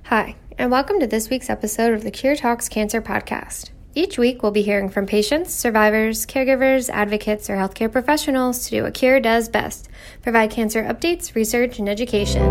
Hi, and welcome to this week's episode of the Cure Talks Cancer podcast. Each week, we'll be hearing from patients, survivors, caregivers, advocates, or healthcare professionals to do what Cure does best, provide cancer updates, research, and education.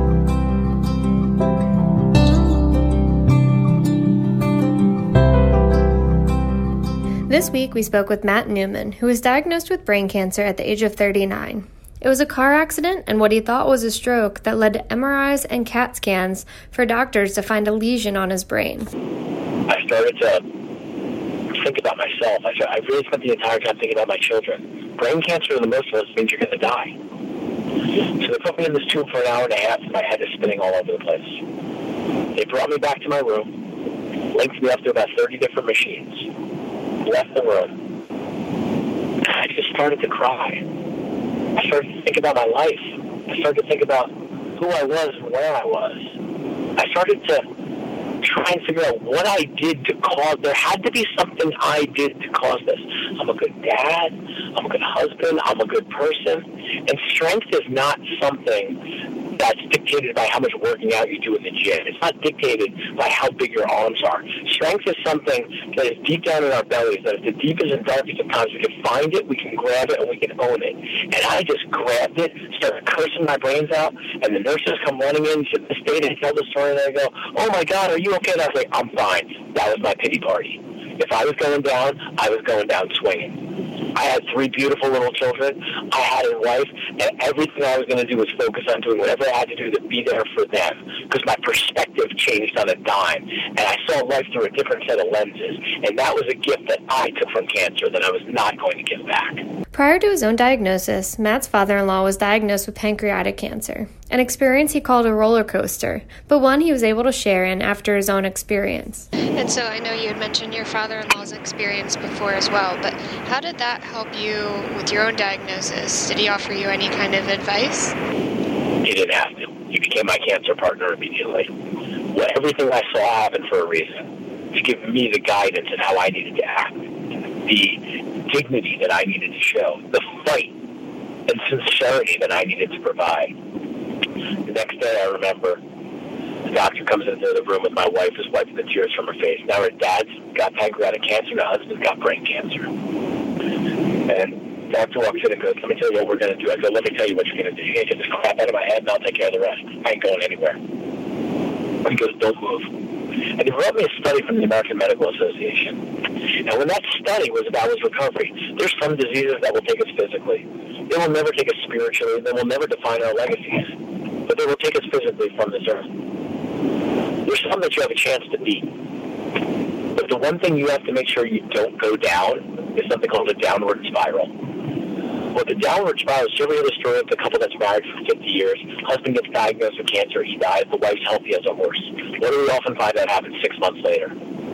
This week, we spoke with Matt Newman, who was diagnosed with brain cancer at the age of 39. It was a car accident and what he thought was a stroke that led to MRIs and CAT scans for doctors to find a lesion on his brain. I started to think about myself. I really spent the entire time thinking about my children. Brain cancer, to most of us, means you're going to die. So they put me in this tube for an hour and a half, and my head is spinning all over the place. They brought me back to my room, linked me up to about 30 different machines, left the room, and I just started to cry. I started to think about my life. I started to think about who I was and where I was. I started to try and figure out what I did to cause. There had to be something I did to cause this. I'm a good dad. I'm a good husband. I'm a good person. And strength is not something that's dictated by how much working out you do in the gym. It's not dictated by how big your arms are. Strength is something that is deep down in our bellies, that is the deepest and darkest of times. We can find it, we can grab it, and we can own it. And I just grabbed it, started cursing my brains out, and the nurses come running in, said, "Miss Data," and tell the story, and I go, "Oh my God, are you okay?" And I was like, "I'm fine." That was my pity party. If I was going down, I was going down swinging. I had 3 beautiful little children. I had a wife, and everything I was going to do was focus on doing whatever I had to do to be there for them, because my perspective changed on a dime, and I saw life through a different set of lenses, and that was a gift that I took from cancer that I was not going to give back. Prior to his own diagnosis, Matt's father-in-law was diagnosed with pancreatic cancer, an experience he called a roller coaster, but one he was able to share in after his own experience. And so I know you had mentioned your father-in-law's experience before as well, but how did that help you with your own diagnosis? Did he offer you any kind of advice? He didn't have to. He became my cancer partner immediately. Everything I saw happened for a reason, to give me the guidance and how I needed to act, the dignity that I needed to show, the fight and sincerity that I needed to provide. The next day, I remember the doctor comes into the room with my wife, is wiping the tears from her face. Now her dad's got pancreatic cancer, and her husband's got brain cancer. And the doctor walks in and goes, "Let me tell you what we're going to do." I go, "Let me tell you what you're going to do. You're going to get this crap out of my head, and I'll take care of the rest. I ain't going anywhere." He goes, "Don't move." And he wrote me a study from the American Medical Association. And when that study was about his recovery, there's some diseases that will take us physically. They will never take us spiritually. They will never define our legacies. But they will take us physically from this earth. There's some that you have a chance to beat. But the one thing you have to make sure you don't go down is something called a downward spiral. Well, the downward spiral is, you ever hear the story of the couple that's married for 50 years? Husband gets diagnosed with cancer, he dies, the wife's healthy as a horse. What do we often find that happens 6 months later?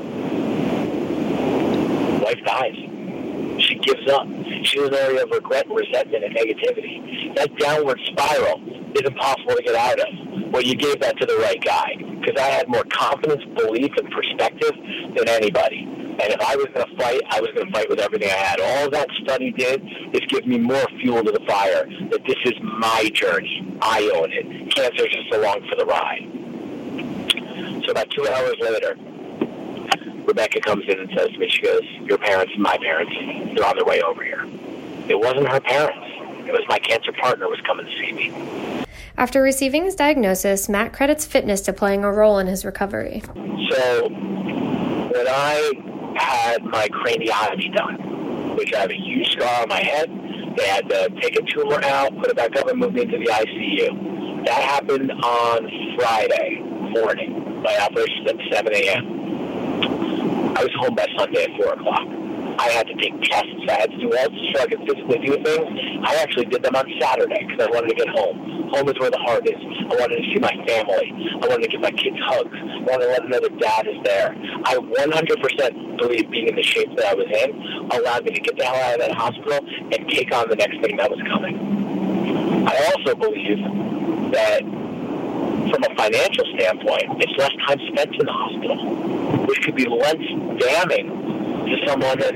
The wife dies. She gives up. She's in an area of regret and resentment and negativity. That downward spiral is impossible to get out of. Well, you gave that to the right guy, because I had more confidence, belief, and perspective than anybody. And if I was going to fight, I was going to fight with everything I had. All that study did is give me more fuel to the fire, that this is my journey. I own it. Cancer is just along for the ride. So about 2 hours later, Rebecca comes in and says to me, she goes, "Your parents and my parents, they're on their way over here." It wasn't her parents. It was my cancer partner was coming to see me. After receiving his diagnosis, Matt credits fitness to playing a role in his recovery. So when I had my craniotomy done, which I have a huge scar on my head, they had to take a tumor out, put it back up, and move me into the ICU. That happened on Friday morning. My operation was at 7 a.m. I was home by Sunday at 4 o'clock. I had to take tests. I had to do all this so I could physically do things. I actually did them on Saturday because I wanted to get home. Home is where the heart is. I wanted to see my family. I wanted to give my kids hugs. I wanted to let them know that Dad is there. I 100% believe being in the shape that I was in allowed me to get the hell out of that hospital and take on the next thing that was coming. I also believe that from a financial standpoint, it's less time spent in the hospital, which could be less damning to someone that,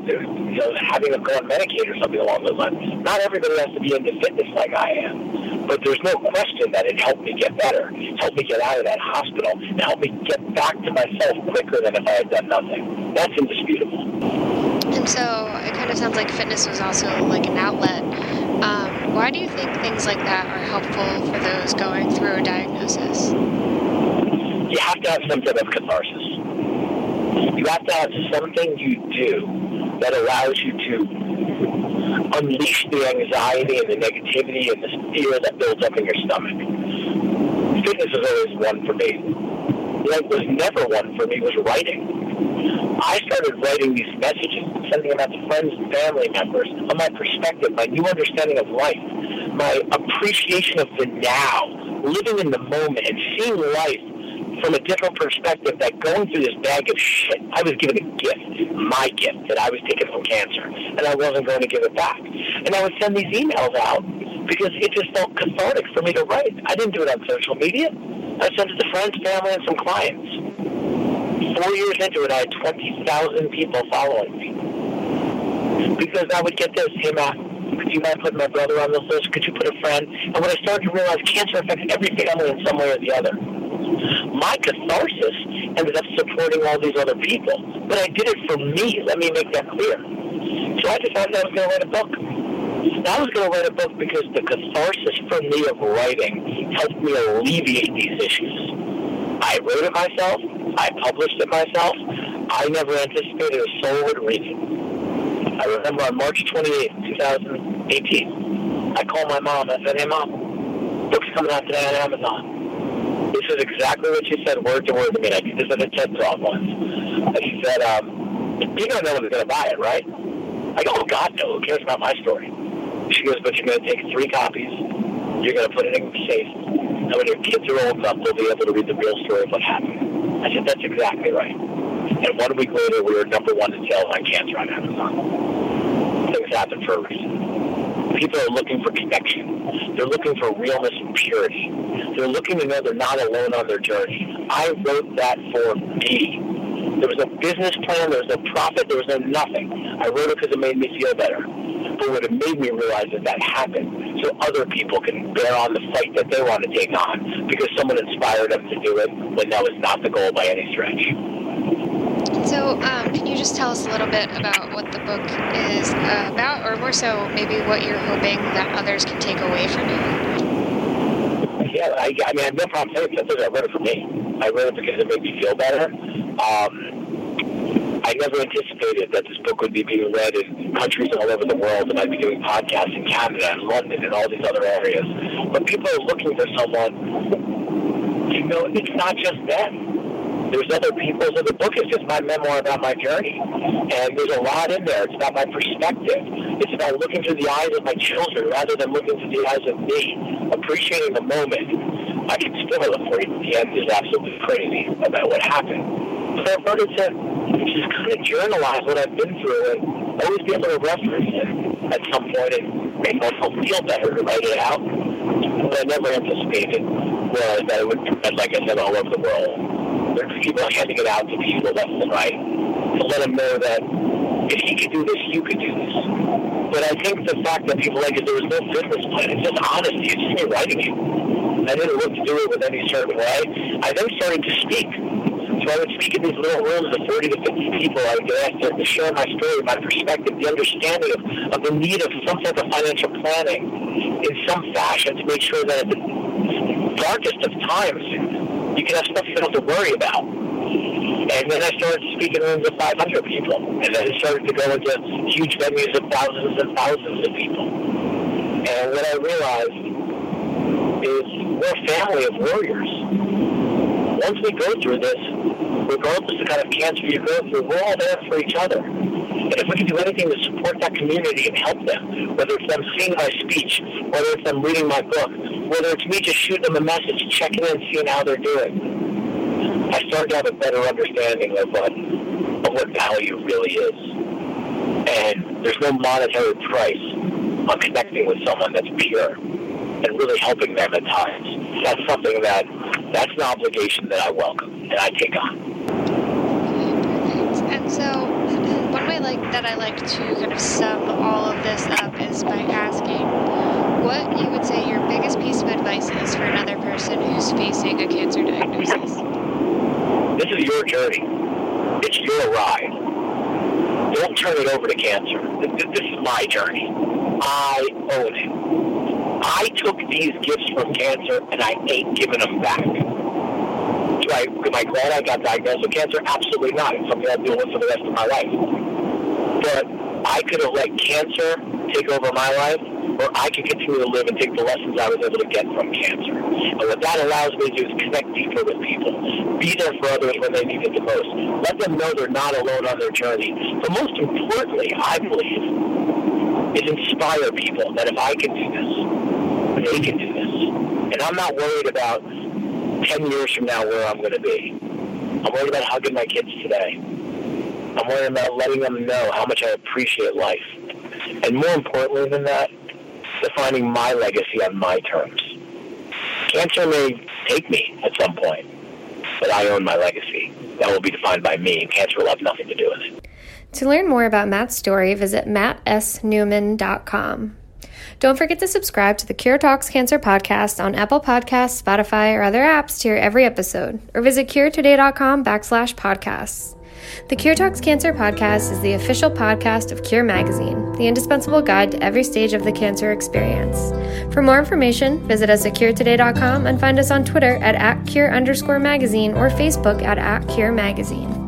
having them go on Medicaid or something along those lines. Not everybody has to be into fitness like I am. But there's no question that it helped me get better. It helped me get out of that hospital. It helped me get back to myself quicker than if I had done nothing. That's indisputable. And so it kind of sounds like fitness was also like an outlet. Why do you think things like that are helpful for those going through a diagnosis? You have to have some type of catharsis. You have to have something you do that allows you to unleash the anxiety and the negativity and the fear that builds up in your stomach. Fitness is always one for me. What was never one for me was writing. I started writing these messages, sending them out to friends and family members on my perspective, my new understanding of life, my appreciation of the now, living in the moment and seeing life from a different perspective, that going through this bag of shit, I was given a gift, my gift, that I was taken from cancer, and I wasn't going to give it back. And I would send these emails out because it just felt cathartic for me to write. I didn't do it on social media. I sent it to friends, family, and some clients. 4 years into it, I had 20,000 people following me. Because I would get this, hey, Matt, could you mind putting my brother on this list? Could you put a friend? And when I started to realize cancer affects every family in some way or the other, my catharsis ended up supporting all these other people. But I did it for me. Let me make that clear. So I decided I was going to write a book. And I was going to write a book because the catharsis for me of writing helped me alleviate these issues. I wrote it myself. I published it myself. I never anticipated a soul would read it. I remember on March 28, 2018, I called my mom and I said, hey, Mom, book's coming out today on Amazon. This is exactly what she said, word to word to me. I did this at a TED Talk once. And she said, you're going to know who's going to buy it, right? I go, oh, God, no. Who cares about my story? She goes, but you're going to take 3 copies. You're going to put it in a safe. And when your kids are old enough, they'll be able to read the real story of what happened. I said, that's exactly right. And 1 week later, we were number 1 in sales on cancer on Amazon. Things happen for a reason. People are looking for connection. They're looking for realness and purity. They're looking to know they're not alone on their journey. I wrote that for me. There was no business plan. There was no profit. There was no nothing. I wrote it because it made me feel better. But what it made me realize is that happened so other people can bear on the fight that they want to take on because someone inspired them to do it when that was not the goal by any stretch. So, can you just tell us a little bit about what the book is about, or more so, maybe what you're hoping that others can take away from it? Yeah, I mean, I have no problem saying it because I wrote it for me. I wrote it because it made me feel better. I never anticipated that this book would be being read in countries all over the world, and I'd be doing podcasts in Canada and London and all these other areas. But people are looking for someone, you know, it's not just them. There's other people, so the book is just my memoir about my journey. And there's a lot in there. It's about my perspective. It's about looking through the eyes of my children rather than looking through the eyes of me, appreciating the moment. I can spoil it for you. The end is absolutely crazy about what happened. So I wanted to just kind of journalize what I've been through and always be able to reference it at some point and make myself feel better to write it out. What I never anticipated was that it would spread, like I said, all over the world. There's people handing it out to people left and right to let them know that if he could do this, you could do this. But I think the fact that people like it, there was no business plan. It's just honesty. It's just me writing it. I didn't look to do it with any certain way. I then started to speak. So I would speak in these little rooms of 30 to 50 people. I would get asked to share my story, my perspective, the understanding of the need of some type of financial planning in some fashion to make sure that at the darkest of times, you can have stuff you don't have to worry about. And then I started speaking in rooms of 500 people. And then it started to go into huge venues of thousands and thousands of people. And what I realized is we're a family of warriors. Once we go through this, regardless of the kind of cancer you go through, we're all there for each other. And if we can do anything to support that community and help them, whether it's them seeing my speech, whether it's them reading my book, whether it's me just shooting them a message, checking in, seeing how they're doing, I started to have a better understanding of what value really is. And there's no monetary price on connecting with someone that's pure and really helping them at times. That's something that's an obligation that I welcome and I take on. And so, one way that I like to kind of sum all of this up is by asking, what you would say your biggest piece of advice is for another person who's facing a cancer diagnosis? This is your journey. It's your ride. Don't turn it over to cancer. This is my journey. I own it. I took these gifts from cancer, and I ain't giving them back. Am I glad I got diagnosed with cancer? Absolutely not. It's something I'm doing for the rest of my life. But I could have let cancer take over my life, or I could continue to live and take the lessons I was able to get from cancer. And what that allows me to do is connect deeper with people. Be there for others when they need it the most. Let them know they're not alone on their journey. But most importantly, I believe, is inspire people that if I can do this, they can do this. And I'm not worried about 10 years from now where I'm going to be. I'm worried about hugging my kids today. I'm worried about letting them know how much I appreciate life. And more importantly than that, defining my legacy on my terms. Cancer may take me at some point, but I own my legacy. That will be defined by me, and cancer will have nothing to do with it. To learn more about Matt's story, visit mattsnewman.com. Don't forget to subscribe to the Cure Talks Cancer podcast on Apple Podcasts, Spotify, or other apps to hear every episode, or visit curetoday.com/podcasts. The Cure Talks Cancer podcast is the official podcast of Cure Magazine, the indispensable guide to every stage of the cancer experience. For more information, visit us at curetoday.com and find us on Twitter at @Cure_magazine or Facebook at @Cure Magazine.